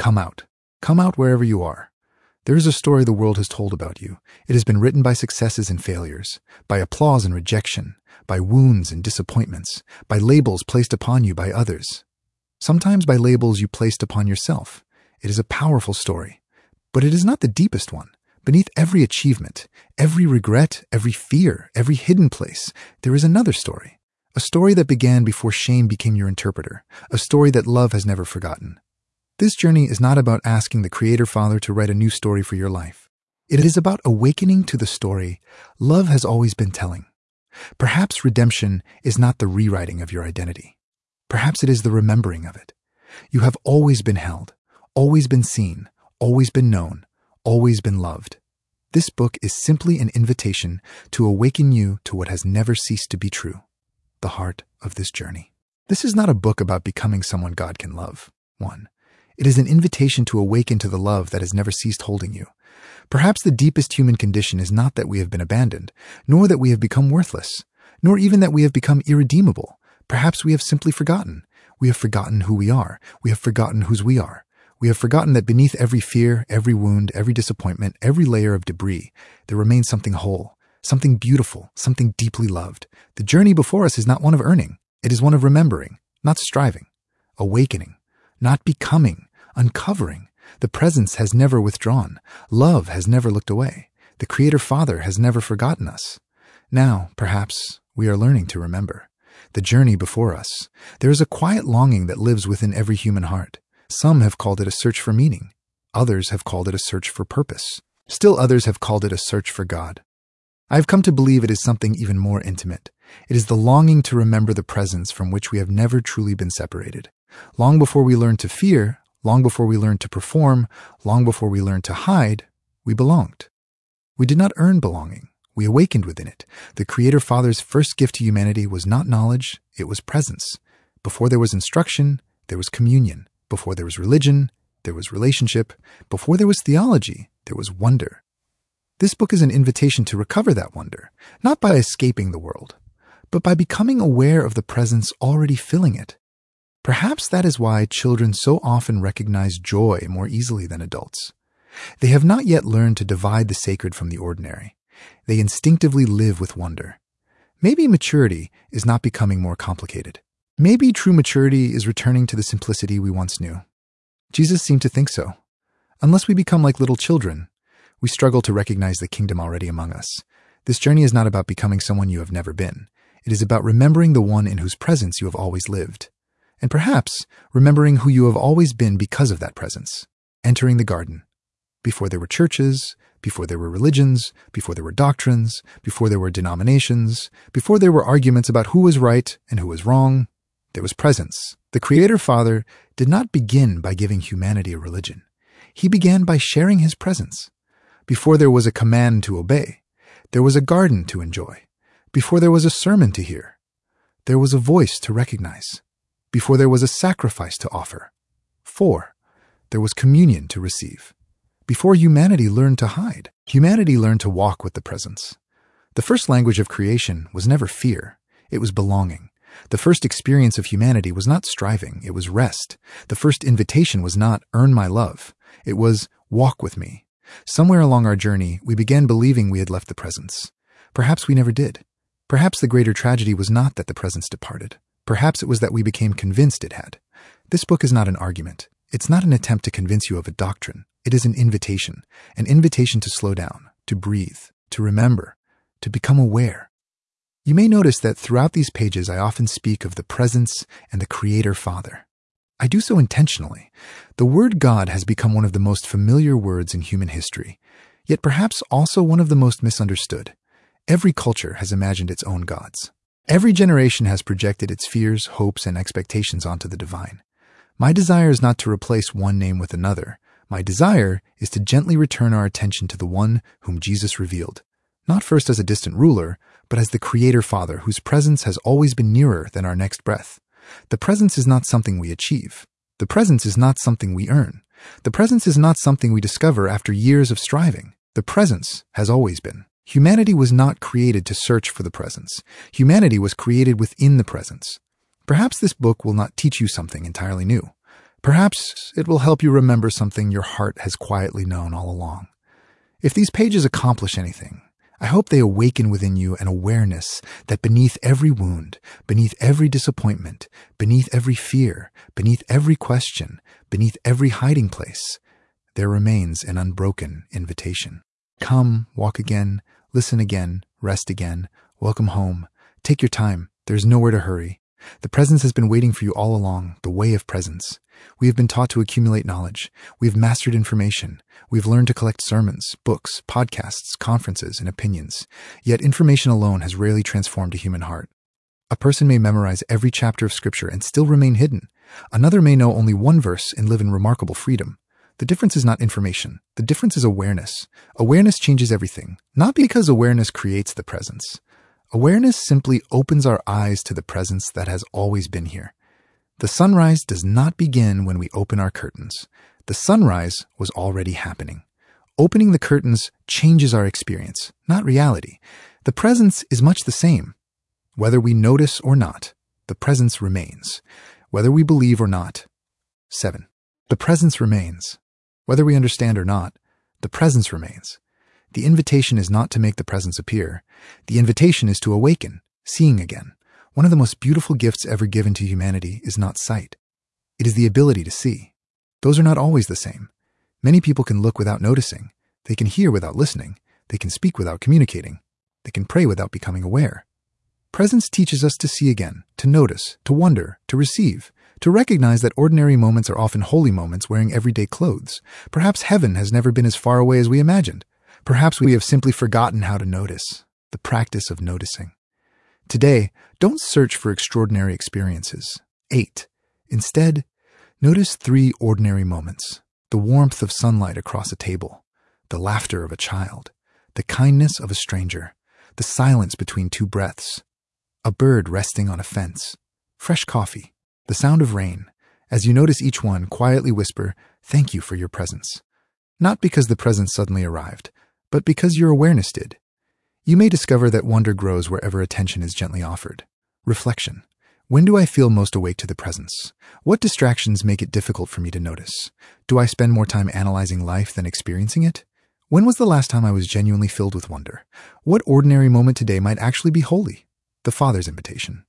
Come out. Come out wherever you are. There is a story the world has told about you. It has been written by successes and failures, by applause and rejection, by wounds and disappointments, by labels placed upon you by others. Sometimes by labels you placed upon yourself. It is a powerful story, but it is not the deepest one. Beneath every achievement, every regret, every fear, every hidden place, there is another story. A story that began before shame became your interpreter. A story that love has never forgotten. This journey is not about asking the Creator Father to write a new story for your life. It is about awakening to the story love has always been telling. Perhaps redemption is not the rewriting of your identity. Perhaps it is the remembering of it. You have always been held, always been seen, always been known, always been loved. This book is simply an invitation to awaken you to what has never ceased to be true, the heart of this journey. This is not a book about becoming someone God can love. 1. It is an invitation to awaken to the love that has never ceased holding you. Perhaps the deepest human condition is not that we have been abandoned, nor that we have become worthless, nor even that we have become irredeemable. Perhaps we have simply forgotten. We have forgotten who we are. We have forgotten whose we are. We have forgotten that beneath every fear, every wound, every disappointment, every layer of debris, there remains something whole, something beautiful, something deeply loved. The journey before us is not one of earning. It is one of remembering, not striving, awakening, not becoming, uncovering. The presence has never withdrawn. Love has never looked away. The Creator Father has never forgotten us. Now, perhaps, we are learning to remember. The journey before us. There is a quiet longing that lives within every human heart. Some have called it a search for meaning. Others have called it a search for purpose. Still others have called it a search for God. I have come to believe it is something even more intimate. It is the longing to remember the presence from which we have never truly been separated. Long before we learned to fear, long before we learned to perform, long before we learned to hide, we belonged. We did not earn belonging. We awakened within it. The Creator Father's first gift to humanity was not knowledge, it was presence. Before there was instruction, there was communion. Before there was religion, there was relationship. Before there was theology, there was wonder. This book is an invitation to recover that wonder, not by escaping the world, but by becoming aware of the presence already filling it. Perhaps that is why children so often recognize joy more easily than adults. They have not yet learned to divide the sacred from the ordinary. They instinctively live with wonder. Maybe maturity is not becoming more complicated. Maybe true maturity is returning to the simplicity we once knew. Jesus seemed to think so. Unless we become like little children, we struggle to recognize the kingdom already among us. This journey is not about becoming someone you have never been. It is about remembering the one in whose presence you have always lived. And perhaps remembering who you have always been because of that presence. Entering the garden. Before there were churches, before there were religions, before there were doctrines, before there were denominations, before there were arguments about who was right and who was wrong, there was presence. The Creator Father did not begin by giving humanity a religion. He began by sharing His presence. Before there was a command to obey, there was a garden to enjoy. Before there was a sermon to hear, there was a voice to recognize. Before there was a sacrifice to offer. 4. There was communion to receive. Before humanity learned to hide, humanity learned to walk with the presence. The first language of creation was never fear. It was belonging. The first experience of humanity was not striving. It was rest. The first invitation was not earn my love. It was walk with me. Somewhere along our journey, we began believing we had left the presence. Perhaps we never did. Perhaps the greater tragedy was not that the presence departed. Perhaps it was that we became convinced it had. This book is not an argument. It's not an attempt to convince you of a doctrine. It is an invitation to slow down, to breathe, to remember, to become aware. You may notice that throughout these pages I often speak of the presence and the Creator Father. I do so intentionally. The word God has become one of the most familiar words in human history, yet perhaps also one of the most misunderstood. Every culture has imagined its own gods. Every generation has projected its fears, hopes, and expectations onto the divine. My desire is not to replace one name with another. My desire is to gently return our attention to the one whom Jesus revealed, not first as a distant ruler, but as the Creator Father whose presence has always been nearer than our next breath. The presence is not something we achieve. The presence is not something we earn. The presence is not something we discover after years of striving. The presence has always been. Humanity was not created to search for the presence. Humanity was created within the presence. Perhaps this book will not teach you something entirely new. Perhaps it will help you remember something your heart has quietly known all along. If these pages accomplish anything, I hope they awaken within you an awareness that beneath every wound, beneath every disappointment, beneath every fear, beneath every question, beneath every hiding place, there remains an unbroken invitation. Come, walk again, listen again, rest again, welcome home. Take your time. There's nowhere to hurry. The presence has been waiting for you all along, the way of presence. We have been taught to accumulate knowledge. We have mastered information. We've learned to collect sermons, books, podcasts, conferences, and opinions. Yet information alone has rarely transformed a human heart. A person may memorize every chapter of Scripture and still remain hidden. Another may know only one verse and live in remarkable freedom. The difference is not information. The difference is awareness. Awareness changes everything, not because awareness creates the presence. Awareness simply opens our eyes to the presence that has always been here. The sunrise does not begin when we open our curtains. The sunrise was already happening. Opening the curtains changes our experience, not reality. The presence is much the same. Whether we notice or not, the presence remains. Whether we believe or not. 7. The presence remains. Whether we understand or not, the presence remains. The invitation is not to make the presence appear. The invitation is to awaken, seeing again. One of the most beautiful gifts ever given to humanity is not sight. It is the ability to see. Those are not always the same. Many people can look without noticing. They can hear without listening. They can speak without communicating. They can pray without becoming aware. Presence teaches us to see again, to notice, to wonder, to receive, to recognize that ordinary moments are often holy moments wearing everyday clothes. Perhaps heaven has never been as far away as we imagined. Perhaps we have simply forgotten how to notice, the practice of noticing. Today, don't search for extraordinary experiences. 8. Instead, notice 3 ordinary moments: the warmth of sunlight across a table, the laughter of a child, the kindness of a stranger, the silence between 2 breaths, a bird resting on a fence, fresh coffee, the sound of rain. As you notice each one, quietly whisper, "Thank you for your presence." Not because the presence suddenly arrived, but because your awareness did. You may discover that wonder grows wherever attention is gently offered. Reflection. When do I feel most awake to the presence? What distractions make it difficult for me to notice? Do I spend more time analyzing life than experiencing it? When was the last time I was genuinely filled with wonder? What ordinary moment today might actually be holy? The Father's invitation.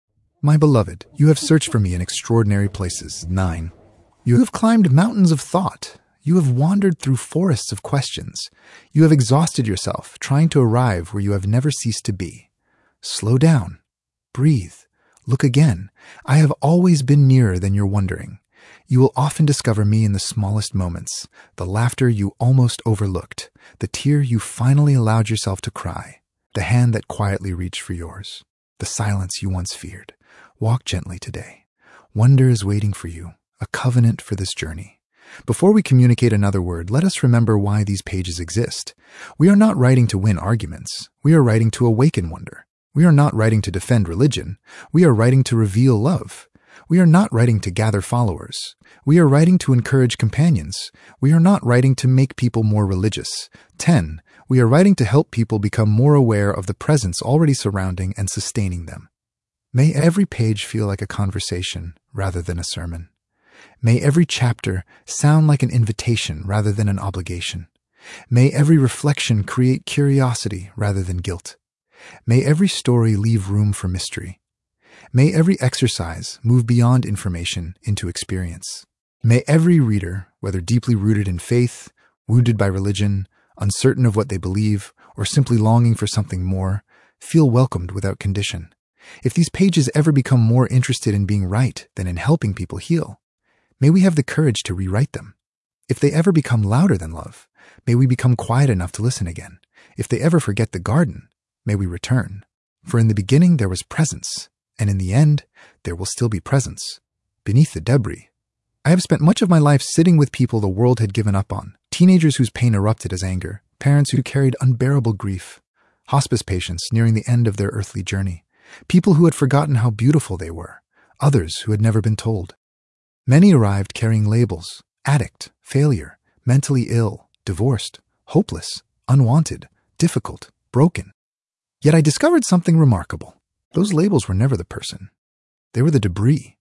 My beloved, you have searched for me in extraordinary places. 9. You have climbed mountains of thought. You have wandered through forests of questions. You have exhausted yourself trying to arrive where you have never ceased to be. Slow down. Breathe. Look again. I have always been nearer than you're wondering. You will often discover me in the smallest moments, the laughter you almost overlooked, the tear you finally allowed yourself to cry, the hand that quietly reached for yours, the silence you once feared. Walk gently today. Wonder is waiting for you, a covenant for this journey. Before we communicate another word, let us remember why these pages exist. We are not writing to win arguments. We are writing to awaken wonder. We are not writing to defend religion. We are writing to reveal love. We are not writing to gather followers. We are writing to encourage companions. We are not writing to make people more religious. 10. We are writing to help people become more aware of the presence already surrounding and sustaining them. May every page feel like a conversation rather than a sermon. May every chapter sound like an invitation rather than an obligation. May every reflection create curiosity rather than guilt. May every story leave room for mystery. May every exercise move beyond information into experience. May every reader, whether deeply rooted in faith, wounded by religion, uncertain of what they believe, or simply longing for something more, feel welcomed without condition. If these pages ever become more interested in being right than in helping people heal, may we have the courage to rewrite them. If they ever become louder than love, may we become quiet enough to listen again. If they ever forget the garden, may we return. For in the beginning there was presence, and in the end there will still be presence, beneath the debris. I have spent much of my life sitting with people the world had given up on, teenagers whose pain erupted as anger, parents who carried unbearable grief, hospice patients nearing the end of their earthly journey, people who had forgotten how beautiful they were, others who had never been told. Many arrived carrying labels: addict, failure, mentally ill, divorced, hopeless, unwanted, difficult, broken. Yet I discovered something remarkable. Those labels were never the person. They were the debris,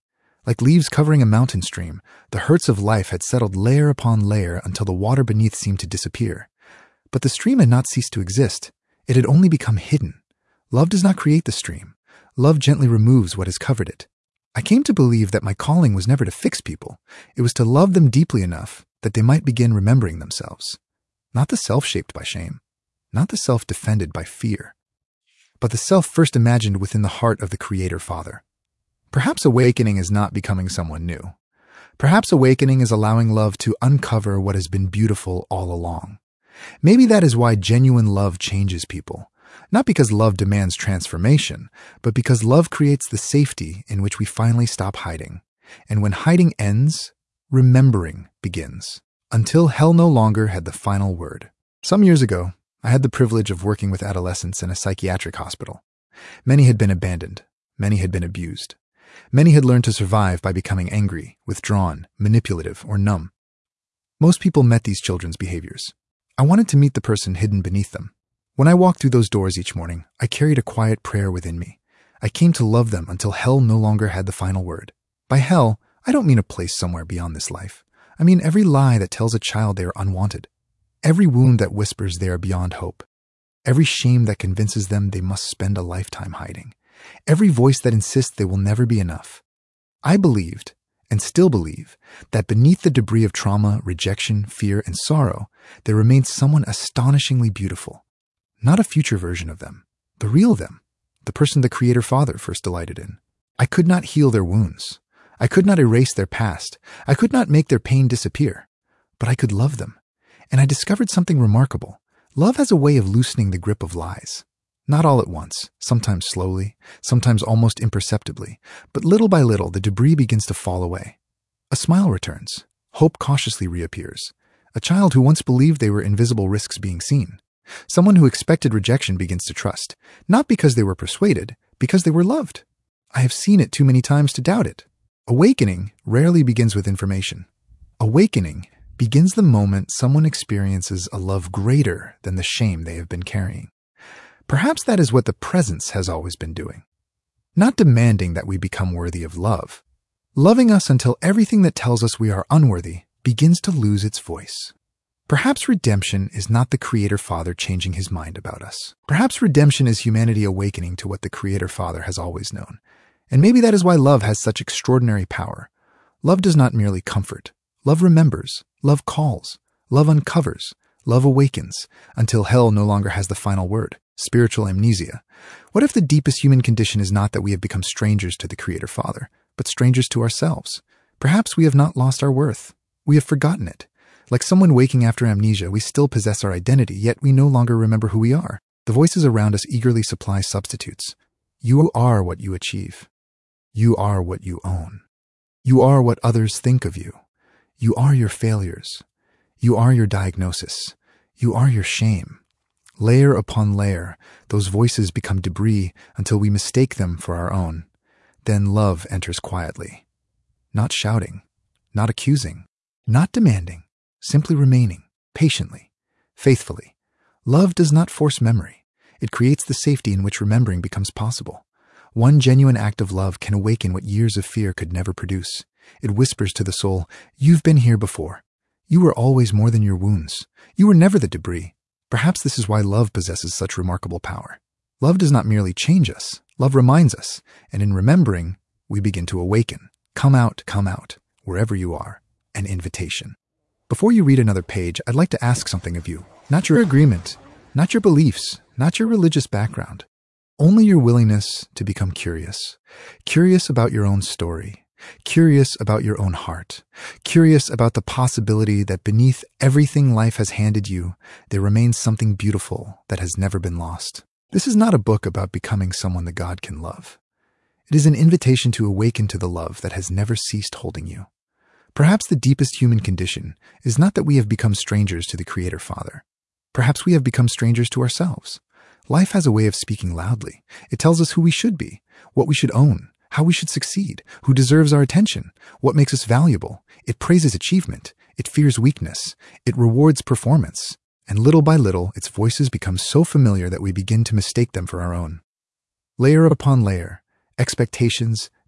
Like leaves covering a mountain stream, the hurts of life had settled layer upon layer until the water beneath seemed to disappear. But the stream had not ceased to exist. It had only become hidden. Love does not create the stream. Love gently removes what has covered it. I came to believe that my calling was never to fix people. It was to love them deeply enough that they might begin remembering themselves. Not the self shaped by shame, not the self defended by fear, but the self first imagined within the heart of the Creator Father. Perhaps awakening is not becoming someone new. Perhaps awakening is allowing love to uncover what has been beautiful all along. Maybe that is why genuine love changes people. Not because love demands transformation, but because love creates the safety in which we finally stop hiding. And when hiding ends, remembering begins. Until hell no longer had the final word. Some years ago, I had the privilege of working with adolescents in a psychiatric hospital. Many had been abandoned. Many had been abused. Many had learned to survive by becoming angry, withdrawn, manipulative, or numb. Most people met these children's behaviors. I wanted to meet the person hidden beneath them. When I walked through those doors each morning, I carried a quiet prayer within me. I came to love them until hell no longer had the final word. By hell, I don't mean a place somewhere beyond this life. I mean every lie that tells a child they are unwanted. Every wound that whispers they are beyond hope. Every shame that convinces them they must spend a lifetime hiding. Every voice that insists they will never be enough. I believed, and still believe, that beneath the debris of trauma, rejection, fear, and sorrow, there remains someone astonishingly beautiful. Not a future version of them, the real them, the person the Creator Father first delighted in. I could not heal their wounds. I could not erase their past. I could not make their pain disappear. But I could love them. And I discovered something remarkable. Love has a way of loosening the grip of lies. Not all at once, sometimes slowly, sometimes almost imperceptibly, but little by little the debris begins to fall away. A smile returns. Hope cautiously reappears. A child who once believed they were invisible risks being seen. Someone who expected rejection begins to trust, not because they were persuaded, because they were loved. I have seen it too many times to doubt it. Awakening rarely begins with information. Awakening begins the moment someone experiences a love greater than the shame they have been carrying. Perhaps that is what the presence has always been doing. Not demanding that we become worthy of love. Loving us until everything that tells us we are unworthy begins to lose its voice. Perhaps redemption is not the Creator Father changing his mind about us. Perhaps redemption is humanity awakening to what the Creator Father has always known. And maybe that is why love has such extraordinary power. Love does not merely comfort. Love remembers. Love calls. Love uncovers. Love awakens, until hell no longer has the final word. Spiritual amnesia. What if the deepest human condition is not that we have become strangers to the Creator Father, but strangers to ourselves? Perhaps we have not lost our worth. We have forgotten it. Like someone waking after amnesia, we still possess our identity, yet we no longer remember who we are. The voices around us eagerly supply substitutes. You are what you achieve. You are what you own. You are what others think of you. You are your failures. You are your diagnosis. You are your shame. Layer upon layer, those voices become debris until we mistake them for our own. Then love enters quietly. Not shouting, not accusing, not demanding, simply remaining, patiently, faithfully. Love does not force memory. It creates the safety in which remembering becomes possible. One genuine act of love can awaken what years of fear could never produce. It whispers to the soul, you've been here before. You were always more than your wounds. You were never the debris. Perhaps this is why love possesses such remarkable power. Love does not merely change us. Love reminds us, and in remembering, we begin to awaken. Come out, wherever you are. An invitation. Before you read another page, I'd like to ask something of you. Not your agreement, not your beliefs, not your religious background. Only your willingness to become curious. Curious about your own story. Curious about your own heart. Curious about the possibility that beneath everything life has handed you, there remains something beautiful that has never been lost. This is not a book about becoming someone that God can love. It is an invitation to awaken to the love that has never ceased holding you. Perhaps the deepest human condition is not that we have become strangers to the Creator Father. Perhaps we have become strangers to ourselves. Life has a way of speaking loudly. It tells us who we should be, what we should own, how we should succeed, who deserves our attention, what makes us valuable. It praises achievement. It fears weakness. It rewards performance. And little by little, its voices become so familiar that we begin to mistake them for our own. Layer upon layer, expectations,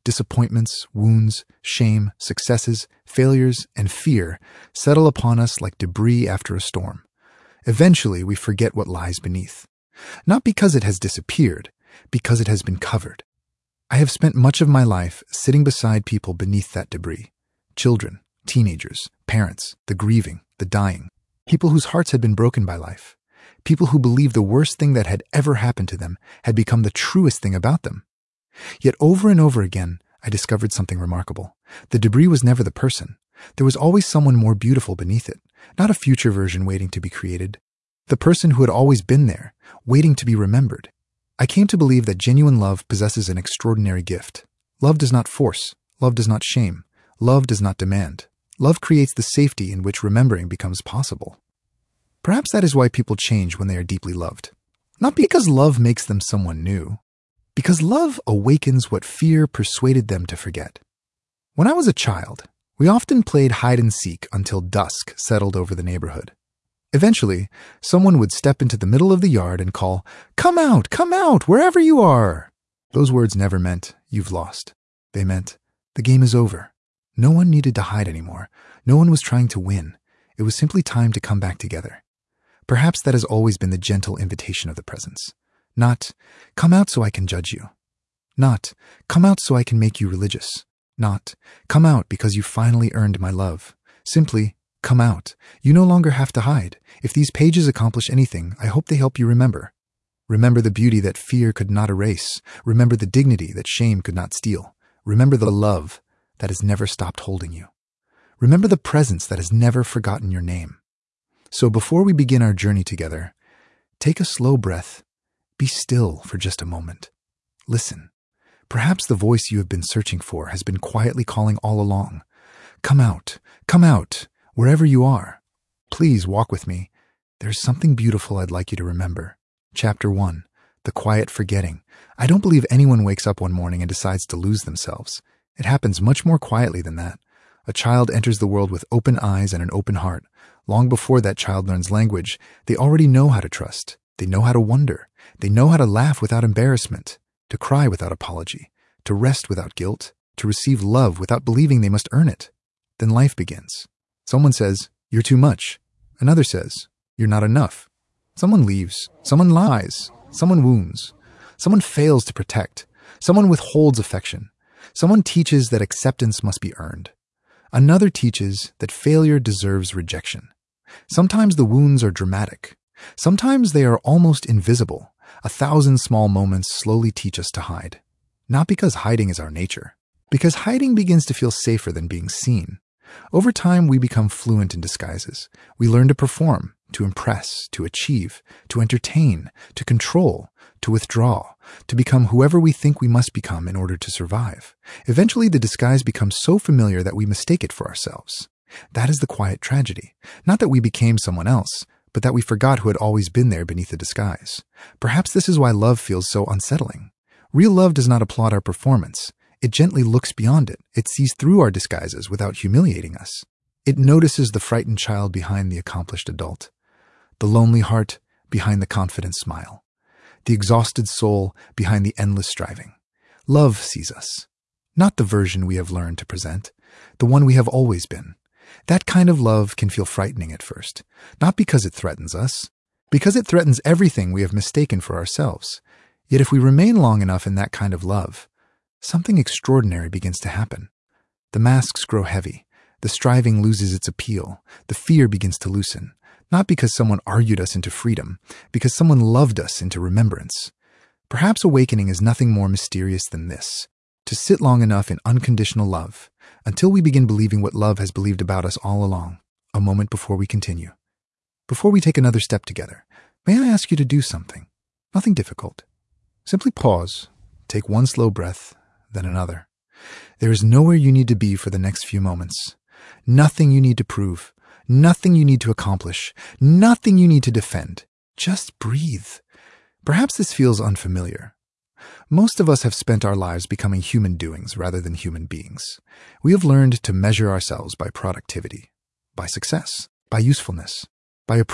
disappointments, wounds, shame, successes, failures, and fear settle upon us like debris after a storm. Eventually, we forget what lies beneath. Not because it has disappeared, because it has been covered. I have spent much of my life sitting beside people beneath that debris. Children, teenagers, parents, the grieving, the dying. People whose hearts had been broken by life. People who believed the worst thing that had ever happened to them had become the truest thing about them. Yet over and over again, I discovered something remarkable. The debris was never the person. There was always someone more beautiful beneath it, not a future version waiting to be created. The person who had always been there, waiting to be remembered. I came to believe that genuine love possesses an extraordinary gift. Love does not force. Love does not shame. Love does not demand. Love creates the safety in which remembering becomes possible. Perhaps that is why people change when they are deeply loved. Not because love makes them someone new, because love awakens what fear persuaded them to forget. When I was a child, we often played hide and seek until dusk settled over the neighborhood. Eventually, someone would step into the middle of the yard and call, come out, wherever you are." Those words never meant, "You've lost." They meant, "The game is over." No one needed to hide anymore. No one was trying to win. It was simply time to come back together. Perhaps that has always been the gentle invitation of the presence. Not, "Come out so I can judge you." Not, "Come out so I can make you religious." Not, "Come out because you finally earned my love." Simply, "Come out. You no longer have to hide. If these pages accomplish anything, I hope they help you remember. Remember the beauty that fear could not erase. Remember the dignity that shame could not steal. Remember the love that has never stopped holding you. Remember the presence that has never forgotten your name." So before we begin our journey together, take a slow breath. Be still for just a moment. Listen. Perhaps the voice you have been searching for has been quietly calling all along. Come out, wherever you are. Please walk with me. There's something beautiful I'd like you to remember. Chapter 1, The Quiet Forgetting. I don't believe anyone wakes up one morning and decides to lose themselves. It happens much more quietly than that. A child enters the world with open eyes and an open heart. Long before that child learns language, they already know how to trust. They know how to wonder. They know how to laugh without embarrassment, to cry without apology, to rest without guilt, to receive love without believing they must earn it. Then life begins. Someone says, "You're too much." Another says, "You're not enough." Someone leaves. Someone lies. Someone wounds. Someone fails to protect. Someone withholds affection. Someone teaches that acceptance must be earned. Another teaches that failure deserves rejection. Sometimes the wounds are dramatic. Sometimes they are almost invisible. 1,000 small moments slowly teach us to hide. Not because hiding is our nature, because hiding begins to feel safer than being seen. Over time, we become fluent in disguises. We learn to perform, to impress, to achieve, to entertain, to control, to withdraw, to become whoever we think we must become in order to survive. Eventually, the disguise becomes so familiar that we mistake it for ourselves. That is the quiet tragedy. Not that we became someone else, but that we forgot who had always been there beneath the disguise. Perhaps this is why love feels so unsettling. Real love does not applaud our performance. It gently looks beyond it. It sees through our disguises without humiliating us. It notices the frightened child behind the accomplished adult, the lonely heart behind the confident smile, the exhausted soul behind the endless striving. Love sees us, not the version we have learned to present, the one we have always been. That kind of love can feel frightening at first, not because it threatens us, because it threatens everything we have mistaken for ourselves. Yet if we remain long enough in that kind of love, something extraordinary begins to happen. The masks grow heavy, the striving loses its appeal, the fear begins to loosen, not because someone argued us into freedom, because someone loved us into remembrance. Perhaps awakening is nothing more mysterious than this: to sit long enough in unconditional love, until we begin believing what love has believed about us all along. A moment before we continue. Before we take another step together, may I ask you to do something? Nothing difficult. Simply pause, take one slow breath, then another. There is nowhere you need to be for the next few moments. Nothing you need to prove. Nothing you need to accomplish. Nothing you need to defend. Just breathe. Perhaps this feels unfamiliar. Most of us have spent our lives becoming human doings rather than human beings. We have learned to measure ourselves by productivity, by success, by usefulness, by approval,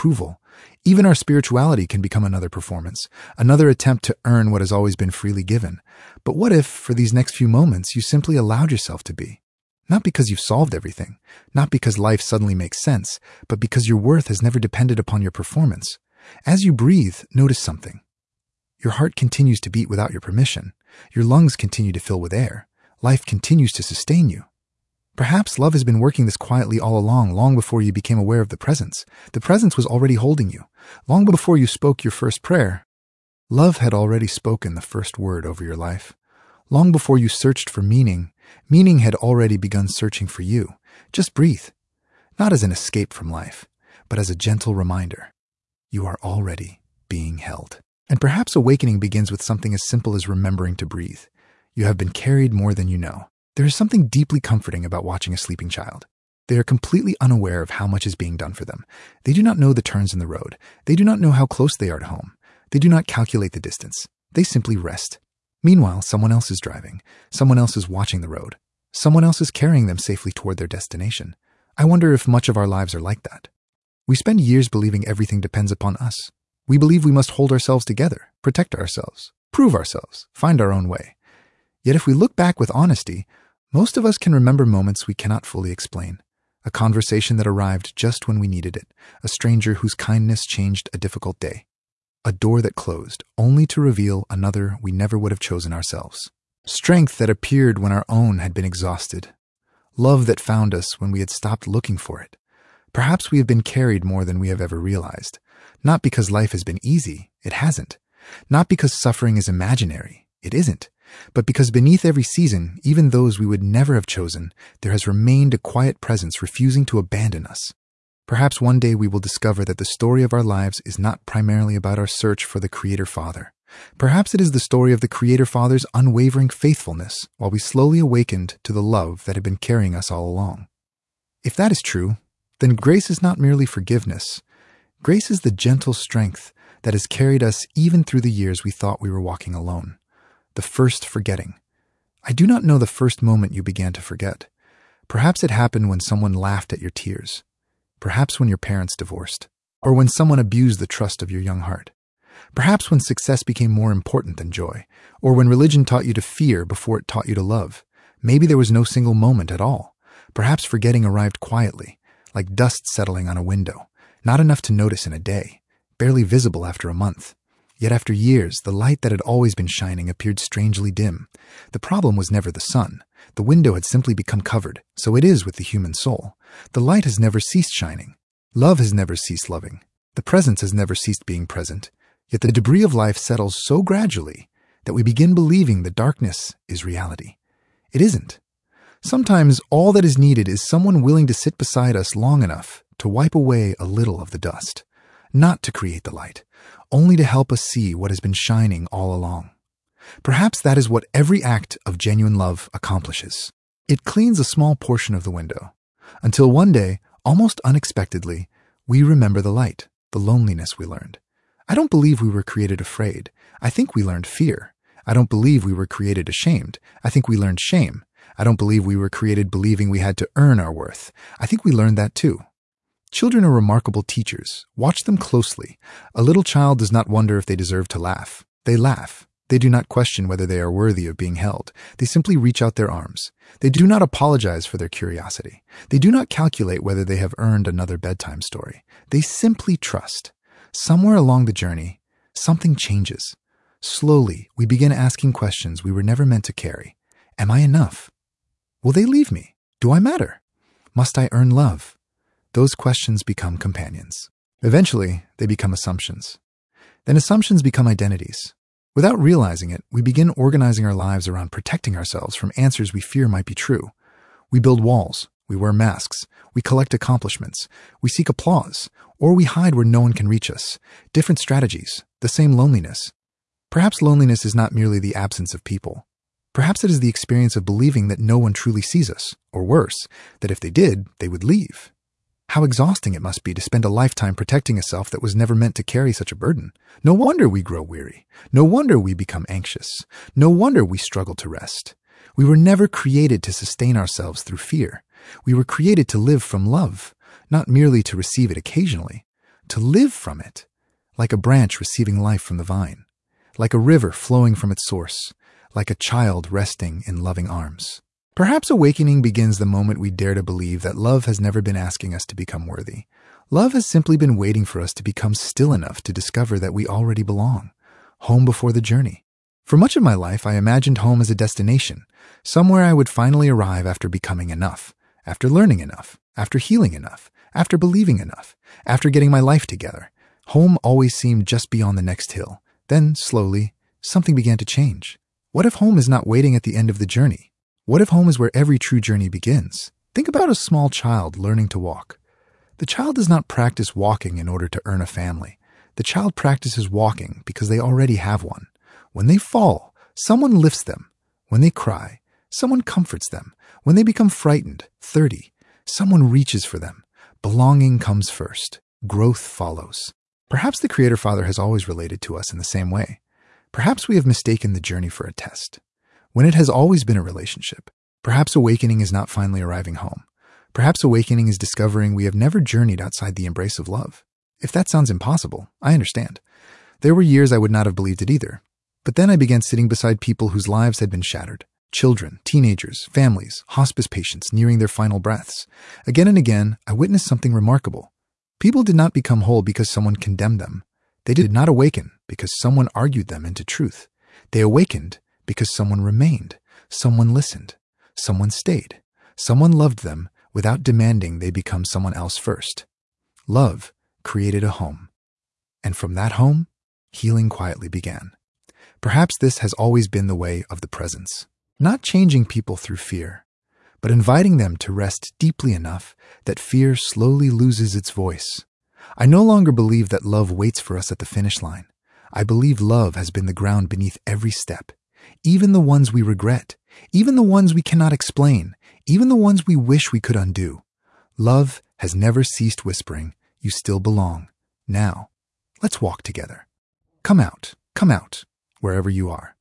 Even our spirituality can become another performance, another attempt to earn what has always been freely given. But what if, for these next few moments, you simply allowed yourself to be? Not because you've solved everything, not because life suddenly makes sense, but because your worth has never depended upon your performance. As you breathe, notice something. Your heart continues to beat without your permission. Your lungs continue to fill with air. Life continues to sustain you. Perhaps love has been working this quietly all along, long before you became aware of the presence. The presence was already holding you. Long before you spoke your first prayer, love had already spoken the first word over your life. Long before you searched for meaning, meaning had already begun searching for you. Just breathe. Not as an escape from life, but as a gentle reminder. You are already being held. And perhaps awakening begins with something as simple as remembering to breathe. You have been carried more than you know. There is something deeply comforting about watching a sleeping child. They are completely unaware of how much is being done for them. They do not know the turns in the road. They do not know how close they are to home. They do not calculate the distance. They simply rest. Meanwhile, someone else is driving. Someone else is watching the road. Someone else is carrying them safely toward their destination. I wonder if much of our lives are like that. We spend years believing everything depends upon us. We believe we must hold ourselves together, protect ourselves, prove ourselves, find our own way. Yet if we look back with honesty, most of us can remember moments we cannot fully explain. A conversation that arrived just when we needed it. A stranger whose kindness changed a difficult day. A door that closed, only to reveal another we never would have chosen ourselves. Strength that appeared when our own had been exhausted. Love that found us when we had stopped looking for it. Perhaps we have been carried more than we have ever realized. Not because life has been easy, it hasn't. Not because suffering is imaginary, it isn't. But because beneath every season, even those we would never have chosen, there has remained a quiet presence refusing to abandon us. Perhaps one day we will discover that the story of our lives is not primarily about our search for the Creator Father. Perhaps it is the story of the Creator Father's unwavering faithfulness while we slowly awakened to the love that had been carrying us all along. If that is true, then grace is not merely forgiveness. Grace is the gentle strength that has carried us even through the years we thought we were walking alone. The first forgetting. I do not know the first moment you began to forget. Perhaps it happened when someone laughed at your tears. Perhaps when your parents divorced. Or when someone abused the trust of your young heart. Perhaps when success became more important than joy. Or when religion taught you to fear before it taught you to love. Maybe there was no single moment at all. Perhaps forgetting arrived quietly, like dust settling on a window. Not enough to notice in a day. Barely visible after a month. Yet after years, the light that had always been shining appeared strangely dim. The problem was never the sun. The window had simply become covered. So it is with the human soul. The light has never ceased shining. Love has never ceased loving. The presence has never ceased being present. Yet the debris of life settles so gradually that we begin believing the darkness is reality. It isn't. Sometimes all that is needed is someone willing to sit beside us long enough to wipe away a little of the dust. Not to create the light, only to help us see what has been shining all along. Perhaps that is what every act of genuine love accomplishes. It cleans a small portion of the window, until one day, almost unexpectedly, we remember the light, the loneliness we learned. I don't believe we were created afraid. I think we learned fear. I don't believe we were created ashamed. I think we learned shame. I don't believe we were created believing we had to earn our worth. I think we learned that too. Children are remarkable teachers. Watch them closely. A little child does not wonder if they deserve to laugh. They laugh. They do not question whether they are worthy of being held. They simply reach out their arms. They do not apologize for their curiosity. They do not calculate whether they have earned another bedtime story. They simply trust. Somewhere along the journey, something changes. Slowly, we begin asking questions we were never meant to carry. Am I enough? Will they leave me? Do I matter? Must I earn love? Those questions become companions. Eventually, they become assumptions. Then assumptions become identities. Without realizing it, we begin organizing our lives around protecting ourselves from answers we fear might be true. We build walls, we wear masks, we collect accomplishments, we seek applause, or we hide where no one can reach us. Different strategies, the same loneliness. Perhaps loneliness is not merely the absence of people. Perhaps it is the experience of believing that no one truly sees us, or worse, that if they did, they would leave. How exhausting it must be to spend a lifetime protecting a self that was never meant to carry such a burden. No wonder we grow weary. No wonder we become anxious. No wonder we struggle to rest. We were never created to sustain ourselves through fear. We were created to live from love, not merely to receive it occasionally. to live from it, like a branch receiving life from the vine, like a river flowing from its source, like a child resting in loving arms. Perhaps awakening begins the moment we dare to believe that love has never been asking us to become worthy. Love has simply been waiting for us to become still enough to discover that we already belong, home before the journey. For much of my life, I imagined home as a destination, somewhere I would finally arrive after becoming enough, after learning enough, after healing enough, after believing enough, after getting my life together. Home always seemed just beyond the next hill. Then, slowly, something began to change. What if home is not waiting at the end of the journey? What if home is where every true journey begins? Think about a small child learning to walk. The child does not practice walking in order to earn a family. The child practices walking because they already have one. When they fall, someone lifts them. When they cry, someone comforts them. When they become frightened, 30, someone reaches for them. Belonging comes first. Growth follows. Perhaps the Creator Father has always related to us in the same way. Perhaps we have mistaken the journey for a test, when it has always been a relationship. Perhaps awakening is not finally arriving home. Perhaps awakening is discovering we have never journeyed outside the embrace of love. If that sounds impossible, I understand. There were years I would not have believed it either. But then I began sitting beside people whose lives had been shattered. Children, teenagers, families, hospice patients nearing their final breaths. Again and again, I witnessed something remarkable. People did not become whole because someone condemned them. They did not awaken because someone argued them into truth. They awakened because someone remained, someone listened, someone stayed, someone loved them without demanding they become someone else first. Love created a home. And from that home, healing quietly began. Perhaps this has always been the way of the presence, not changing people through fear, but inviting them to rest deeply enough that fear slowly loses its voice. I no longer believe that love waits for us at the finish line. I believe love has been the ground beneath every step, even the ones we regret, even the ones we cannot explain, even the ones we wish we could undo. Love has never ceased whispering, "You still belong. Now, let's walk together." Come out, wherever you are.